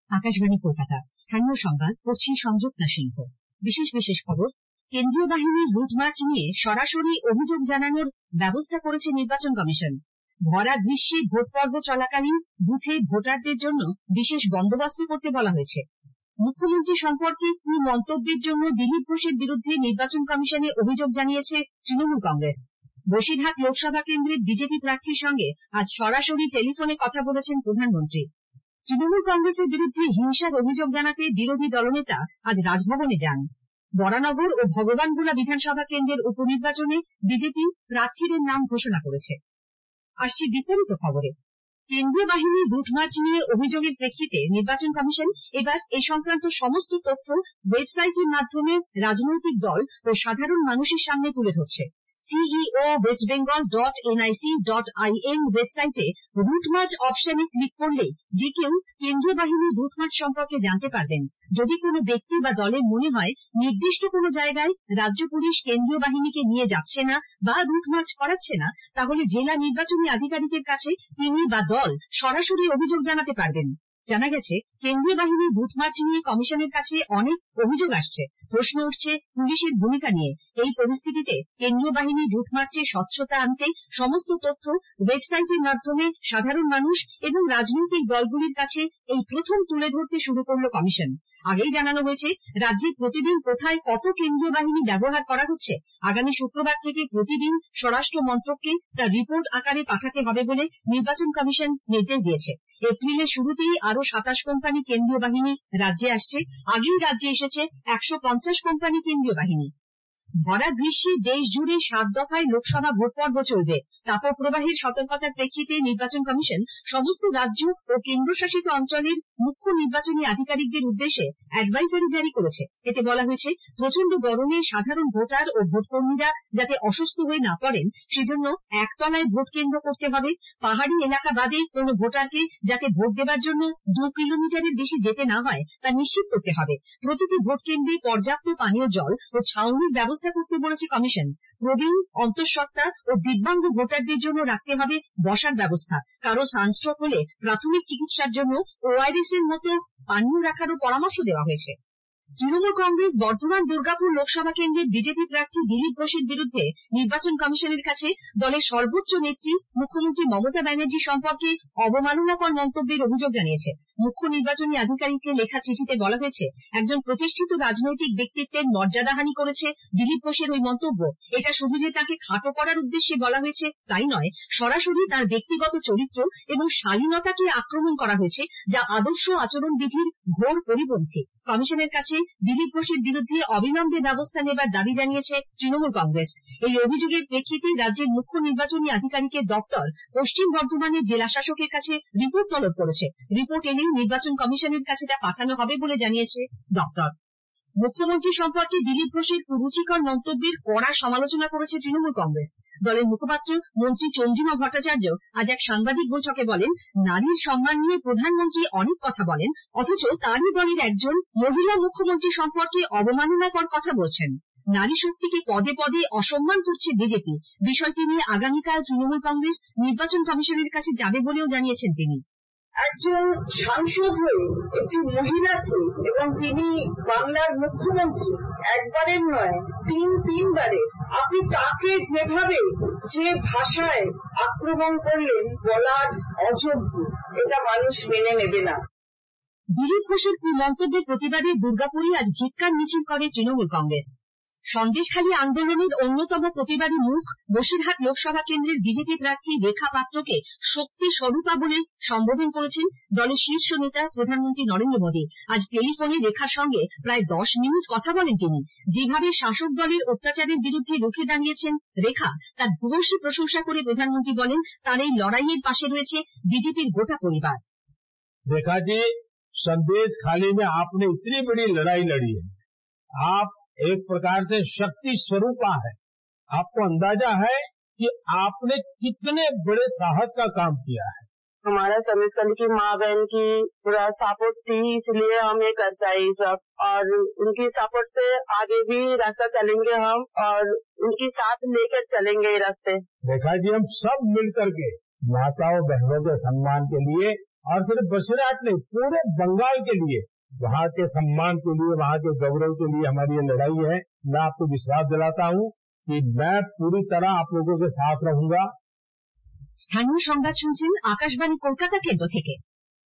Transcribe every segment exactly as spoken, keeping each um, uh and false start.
আকাশবাণী কলকাতা, স্থানীয় সংবাদ পড়ছি সংযুক্তা সিংহ। বিশেষ বিশেষ খবর, কেন্দ্রীয় বাহিনীর রুট মার্চ নিয়ে সরাসরি অভিযোগ জানানোর ব্যবস্থা করেছে নির্বাচন কমিশন। ভরা গ্রীষ্মে ভোট পর্ব চলাকালীন বুথে ভোটারদের জন্য বিশেষ বন্দোবস্ত করতে বলা হয়েছে। মুখ্যমন্ত্রী সম্পর্কে কু মন্তব্যের জন্য দিলীপ ঘোষের বিরুদ্ধে নির্বাচন কমিশনে অভিযোগ জানিয়েছে তৃণমূল কংগ্রেস। বসিরহাট লোকসভা কেন্দ্রের বিজেপি প্রার্থীর সঙ্গে আজ সরাসরি টেলিফোনে কথা বলেছেন প্রধানমন্ত্রী। তৃণমূল কংগ্রেসের বিরুদ্ধে হিংসার অভিযোগ জানাতে বিরোধী দলনেতা আজ রাজভবনে যান। বরানগর ও ভগবানগোলা বিধানসভা কেন্দ্রের উপনির্বাচনে বিজেপি প্রার্থীদের নাম ঘোষণা করেছে। আসছি বিস্তারিত খবরে। কেন্দ্রীয় বাহিনীর রুট মার্চ নিয়ে অভিযোগের প্রেক্ষিতে নির্বাচন কমিশন এবার এ সংক্রান্ত সমস্ত তথ্য ওয়েবসাইটের মাধ্যমে রাজনৈতিক দল ও সাধারণ মানুষের সামনে তুলে ধরছে। CEO West Bengal dot NIC dot IN ওয়েবসাইটে রুট মার্চ অপশনে ক্লিক করলে যে কেউ কেন্দ্রীয় বাহিনীর রুট মার্চ সম্পর্কে জানতে পারবেন। যদি কোনো ব্যক্তি বা দলের মনে হয় নির্দিষ্ট কোনো জায়গায় রাজ্য পুলিশ কেন্দ্রীয় বাহিনীকে নিয়ে যাচ্ছে না বা রুট মার্চ করাচ্ছে না, তাহলে জেলা নির্বাচনী আধিকারিকের কাছে তিনি বা দল সরাসরি অভিযোগ জানাতে পারবেন। জানা গেছে, কেন্দ্রীয় বাহিনীর রুট মার্চ নিয়ে কমিশনের কাছে অনেক অভিযোগ আসছে। প্রশ্ন উঠছে পুলিশের ভূমিকা নিয়ে। এই পরিস্থিতিতে কেন্দ্রীয় বাহিনীর রুট মার্চে স্বচ্ছতা আনতে সমস্ত তথ্য ওয়েবসাইটের মাধ্যমে সাধারণ মানুষ এবং রাজনৈতিক দলগুলির কাছে এই প্রথম তুলে ধরতে শুরু করল কমিশন। আগেই জানানো হয়েছে, রাজ্যে প্রতিদিন কোথায় কত কেন্দ্রীয় বাহিনী ব্যবহার করা হচ্ছে আগামী শুক্রবার থেকে প্রতিদিন স্বরাষ্ট্র মন্ত্রককে তার রিপোর্ট আকারে পাঠাতে হবে বলে নির্বাচন কমিশন নির্দেশ দিয়েছে। এপ্রিলের শুরুতেই আরো সাতাশ কোম্পানি কেন্দ্রীয় বাহিনী রাজ্যে আসছে। আগেই রাজ্যে এসেছে একশো পঞ্চাশ কোম্পানি কেন্দ্রীয় বাহিনী। ভরা গ্রীষ্মে দেশ জুড়ে সাত দফায় লোকসভা ভোট পর্ব চলবে। তাপপ্রবাহের সতর্কতার প্রেক্ষিতে নির্বাচন কমিশন সমস্ত রাজ্য ও কেন্দ্রশাসিত অঞ্চলের মুখ্য নির্বাচনী আধিকারিকদের উদ্দেশ্যে অ্যাডভাইজারি জারি করেছে। এতে বলা হয়েছে, প্রচন্ড গরমে সাধারণ ভোটার ও ভোটকর্মীরা যাতে অসুস্থ হয়ে না পড়েন সেজন্য একতলায় ভোট কেন্দ্র করতে হবে। পাহাড়ি এলাকা বাদে কোনো ভোটারকে যাতে ভোট দেবার জন্য দু কিলোমিটারের বেশি যেতে না হয় তা নিশ্চিত করতে হবে। প্রতিটি ভোট কেন্দ্রে পর্যাপ্ত পানীয় জল ও ছাউনির ব্যবস্থা করতে বলেছে কমিশন। প্রবীণ, অন্তঃসত্ত্বা ও দিব্যাঙ্গ ভোটারদের জন্য রাখতে হবে বসার ব্যবস্থা। কারো সানস্ট্রোক হলে প্রাথমিক চিকিৎসার জন্য ওআরএস এর মতো পানীয় রাখারও পরামর্শ দেওয়া হয়েছে। তৃণমূল কংগ্রেস বর্ধমান দুর্গাপুর লোকসভা কেন্দ্রের বিজেপি প্রার্থী দিলীপ ঘোষের বিরুদ্ধে নির্বাচন কমিশনের কাছে দলের সর্বোচ্চ নেত্রী মুখ্যমন্ত্রী মমতা ব্যানার্জি সম্পর্কে অবমাননাকর মন্তব্যের অভিযোগ জানিয়েছে। মুখ্য নির্বাচনী আধিকারিককে লেখা চিঠিতে বলা হয়েছে, একজন প্রতিষ্ঠিত রাজনৈতিক ব্যক্তিত্বের মর্যাদাহানি করেছে দিলীপ ঘোষের ওই মন্তব্য। এটা শুধু যে তাকে খাটো করার উদ্দেশ্যে বলা হয়েছে তাই নয়, সরাসরি তার ব্যক্তিগত চরিত্র এবং শালীনতাকে আক্রমণ করা হয়েছে, যা আদর্শ আচরণবিধির ঘোর পরিপন্থী। কমিশনের কাছে দিলীপ ঘোষের বিরুদ্ধে অবিলম্বে ব্যবস্থা নেবার দাবি জানিয়েছে তৃণমূল কংগ্রেস। এই অভিযোগের প্রেক্ষিতে রাজ্যের মুখ্য নির্বাচনী আধিকারিকের দপ্তর পশ্চিম বর্ধমানের জেলা শাসকের কাছে রিপোর্ট তলব করেছে। রিপোর্ট এলেই নির্বাচন কমিশনের কাছে তা পাঠানো হবে বলে জানিয়েছে দপ্তর। মুখ্যমন্ত্রী সম্পর্কে দিলীপ ঘোষের কুরুচিকর মন্তব্যের কড়া সমালোচনা করেছে তৃণমূল কংগ্রেস। দলের মুখপাত্র মন্ত্রী চন্দ্রিমা ভট্টাচার্য আজ এক সাংবাদিক বৈঠকে বলেন, নারীর সম্মান নিয়ে প্রধানমন্ত্রী অনেক কথা বলেন, অথচ তারই দলের একজন মহিলা মুখ্যমন্ত্রী সম্পর্কে অবমাননাকর কথা বলছেন। নারী শক্তিকে পদে পদে অসম্মান করছে বিজেপি। বিষয়টি নিয়ে আগামীকাল তৃণমূল কংগ্রেস নির্বাচন কমিশনের কাছে যাবে বলেও জানিয়েছেন তিনি। একজন সাংসদ হয়ে একটি মহিলাকে, এবং তিনি বাংলার মুখ্যমন্ত্রী, একবারের নয় তিন তিনবারে আপনি তাকে যেভাবে যে ভাষায় আক্রমণ করলেন বলার অযোগ্য। এটা মানুষ মেনে নেবে না। দিলীপ ঘোষের কি মন্তব্যের প্রতিবাদে দুর্গাপুরে আজ ধিক্কার মিছিল করে তৃণমূল কংগ্রেস। সন্দেশখালী আন্দোলনের অন্যতম প্রতিবাদী মুখ বসিরহাট লোকসভা কেন্দ্রের বিজেপি প্রার্থী রেখা পাত্রকে শক্তি স্বরূপা বলে সম্বোধন করেছেন দলের শীর্ষ নেতা প্রধানমন্ত্রী নরেন্দ্র মোদী। আজ টেলিফোনে রেখার সঙ্গে প্রায় দশ মিনিট কথা বলেন তিনি। যেভাবে শাসক দলের অত্যাচারের বিরুদ্ধে রুখে দাঁড়িয়েছেন রেখা, তার ভূয়সী প্রশংসা করে প্রধানমন্ত্রী বলেন, তার এই লড়াইয়ের পাশে রয়েছে বিজেপির গোটা পরিবার। रेखा जी, संदेश खाली में आपने इतनी बड़ी लड़ाई लड़ी है। आप एक प्रकार से शक्ति स्वरूपा है। आपको अंदाजा है कि आपने कितने बड़े साहस का काम किया है। हमारा संदेशखाली की माँ बहन की पूरा सपोर्ट थी, इसलिए हम ये कर पाए सब, और उनकी सपोर्ट से आगे भी रास्ता चलेंगे हम, और उनकी साथ लेकर चलेंगे ये रास्ते। रेखा जी, हम सब मिलकर के माताओं बहनों के सम्मान के लिए और सिर्फ बसीरहाट नहीं, पूरे बंगाल के लिए, वहाँ के सम्मान के लिए, वहाँ के गौरव के लिए हमारी ये लड़ाई है। मैं आपको विश्वास दिलाता हूँ कि मैं पूरी तरह आप लोगों के साथ रहूंगा। স্থানীয় সংবাদ শুনছেন আকাশবাণী কলকাতা কেন্দ্র থেকে।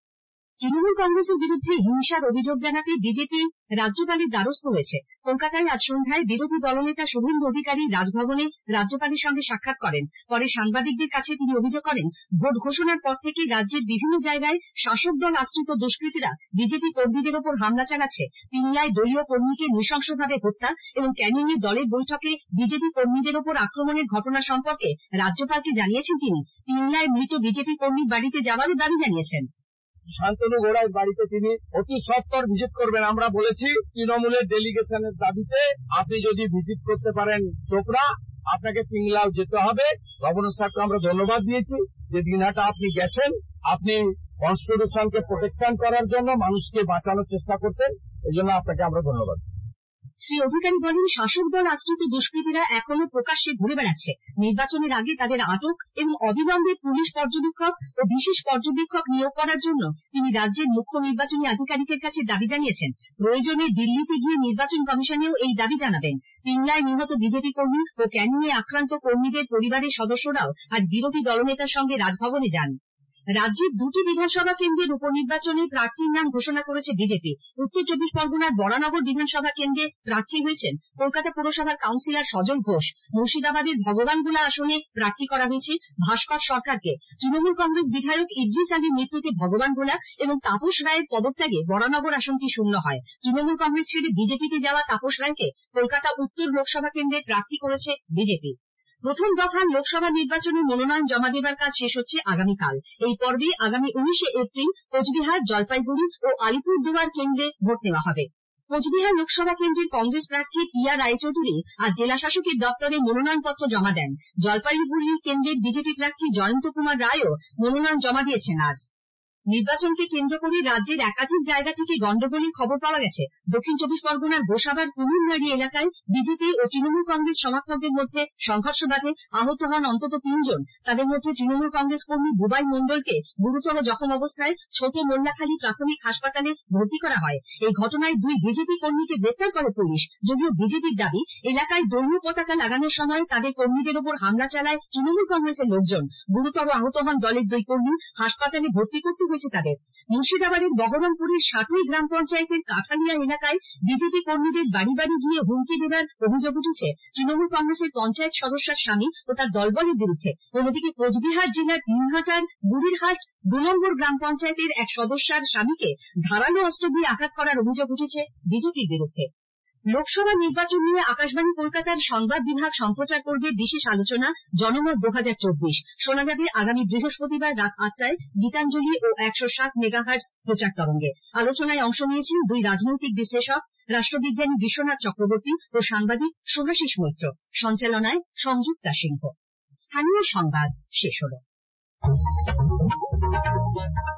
তৃণমূল কংগ্রেসের বিরুদ্ধে হিংসার অভিযোগ জানাতে বিজেপি রাজ্যপালের দ্বারস্থ হয়েছে। কলকাতায় আজ সন্ধ্যায় বিরোধী দলনেতা শুভেন্দু অধিকারী রাজভবনে রাজ্যপালের সঙ্গে সাক্ষাৎ করেন। পরে সাংবাদিকদের কাছে তিনি অভিযোগ করেন, ভোট ঘোষণার পর থেকে রাজ্যের বিভিন্ন জায়গায় শাসক দল আশ্রিত দুষ্কৃতীরা বিজেপি কর্মীদের ওপর হামলা চালাচ্ছে। পিংলায় দলীয় কর্মীকে নৃশংসভাবে হত্যা এবং ক্যানিংয়ে দলের বৈঠকে বিজেপি কর্মীদের ওপর আক্রমণের ঘটনা সম্পর্কে রাজ্যপালকে জানিয়েছেন তিনি। পিংলায় মৃত বিজেপি কর্মীর বাড়িতে যাওয়ারও দাবি জানিয়েছেন। শান্তনু গৌড়ার বাড়িতে তিনি অতি সত্বর ভিজিট করবেন। আমরা বলেছি তৃণমূলের ডেলিগেশনের দাবিতে আপনি যদি ভিজিট করতে পারেন চোপড়া, আপনাকে পিংলাও যেতে হবে। গভর্নর সাহেবকে আমরা ধন্যবাদ দিয়েছি যে দিনহাটা আপনি গেছেন, আপনি কনস্টিটিউশনকে প্রোটেকশন করার জন্য মানুষকে বাঁচানোর চেষ্টা করছেন, এই জন্য আপনাকে আমরা ধন্যবাদ দিচ্ছি। শ্রী অধিকারী বলেন, শাসক দল আশ্রিত দুষ্কৃতীরা এখনো প্রকাশ্যে ঘুরে বেড়াচ্ছে। নির্বাচনের আগে তাদের আটক এবং অবিলম্বে পুলিশ পর্যবেক্ষক ও বিশেষ পর্যবেক্ষক নিয়োগ করার জন্য তিনি রাজ্যের মুখ্য নির্বাচনী আধিকারিকের কাছে দাবি জানিয়েছেন। প্রয়োজনে দিল্লিতে গিয়ে নির্বাচন কমিশনেও এই দাবি জানাবেন। পিংলায় নিহত বিজেপি কর্মী ও ক্যানিংয়ে আক্রান্ত কর্মীদের পরিবারের সদস্যরাও আজ বিরোধী দলনেতার সঙ্গে রাজভবনে যান। রাজ্যের দুটি বিধানসভা কেন্দ্রের উপনির্বাচনে প্রার্থীর নাম ঘোষণা করেছে বিজেপি। উত্তর চব্বিশ পরগনার বরানগর বিধানসভা কেন্দ্রে প্রার্থী হয়েছেন কলকাতা পুরসভার কাউন্সিলর সজল ঘোষ। মুর্শিদাবাদের ভগবানগোলা আসনে প্রার্থী করা হয়েছে ভাস্কর সরকারকে। তৃণমূল কংগ্রেস বিধায়ক ইদ্রিস আলীর মৃত্যুতে ভগবানগোলা এবং তাপস রায়ের পদত্যাগে বরানগর আসনটি শূন্য হয়। তৃণমূল কংগ্রেস ছেড়ে বিজেপিতে যাওয়া তাপস রায়কে কলকাতা উত্তর লোকসভা কেন্দ্রে প্রার্থী করেছে বিজেপি। প্রথম দফার লোকসভা নির্বাচনে মনোনয়ন জমা দেবার কাজ শেষ হচ্ছে আগামীকাল। এই পর্বে আগামী উনিশে এপ্রিল কোচবিহার, জলপাইগুড়ি ও আলিপুরদুয়ার কেন্দ্রে ভোট নেওয়া হবে। কোচবিহার লোকসভা কেন্দ্রের কংগ্রেস প্রার্থী পিয়া রায়চৌধুরী আজ জেলা শাসকের দপ্তরে মনোনয়নপত্র জমা দেন। জলপাইগুড়ি কেন্দ্রের বিজেপি প্রার্থী জয়ন্ত কুমার রায়ও মনোনয়ন জমা দিয়েছেন আজ। নির্বাচনকে কেন্দ্র করে রাজ্যের একাধিক জায়গা থেকে গন্ডগোলের খবর পাওয়া গেছে। দক্ষিণ চব্বিশ পরগনার গোসাবার কুমিরমারি এলাকায় বিজেপি ও তৃণমূল কংগ্রেস সমর্থকদের মধ্যে সংঘর্ষ বাধে, আহত হন অন্তত তিনজন। তাদের মধ্যে তৃণমূল কংগ্রেস কর্মী বুবাই মণ্ডলকে গুরুতর জখম অবস্থায় ছোট মোল্লাখালী প্রাথমিক হাসপাতালে ভর্তি করা হয়। এই ঘটনায় দুই বিজেপি কর্মীকে গ্রেপ্তার করে পুলিশ। যদিও বিজেপির দাবি, এলাকায় দলীয় পতাকা লাগানোর সময় তাদের কর্মীদের ওপর হামলা চালায় তৃণমূল কংগ্রেসের লোকজন। গুরুতর আহত হন দলের দুই কর্মী, হাসপাতালে ভর্তি করতে হয়েছে তাদের। মুর্শিদাবাদের বহরমপুরের সাটুই গ্রাম পঞ্চায়েতের কাঠালিয়া এলাকায় বিজেপি কর্মীদের বাড়ি বাড়ি গিয়ে হুমকি দেওয়ার অভিযোগ উঠেছে তৃণমূল কংগ্রেসের পঞ্চায়েত সদস্যার স্বামী ও তার দলবলের বিরুদ্ধে। অন্যদিকে কোচবিহার জেলার দিনহাটার বুড়িরহাট দু নম্বর গ্রাম পঞ্চায়েতের এক সদস্যার স্বামীকে ধারালো অস্ত্র দিয়ে আঘাত করার অভিযোগ উঠেছে বিজেপির বিরুদ্ধে। লোকসভা নির্বাচন নিয়ে আকাশবাণী কলকাতার সংবাদ বিভাগ সম্প্রচার করবে বিশেষ আলোচনা জনমত দু হাজার চব্বিশ। শোনা যাবে আগামী বৃহস্পতিবার রাত আটটায় গীতাঞ্জলি ও একশো সাত মেগাহার্টজ প্রচার তরঙ্গে। আলোচনায় অংশ নিয়েছেন দুই রাজনৈতিক বিশ্লেষক, রাষ্ট্রবিজ্ঞানী বিশ্বনাথ চক্রবর্তী ও সাংবাদিক শুভাশিস মৈত্র। সঞ্চালনায় সংযুক্তা সিংহ। স্থানীয় সংবাদ শেষ হল।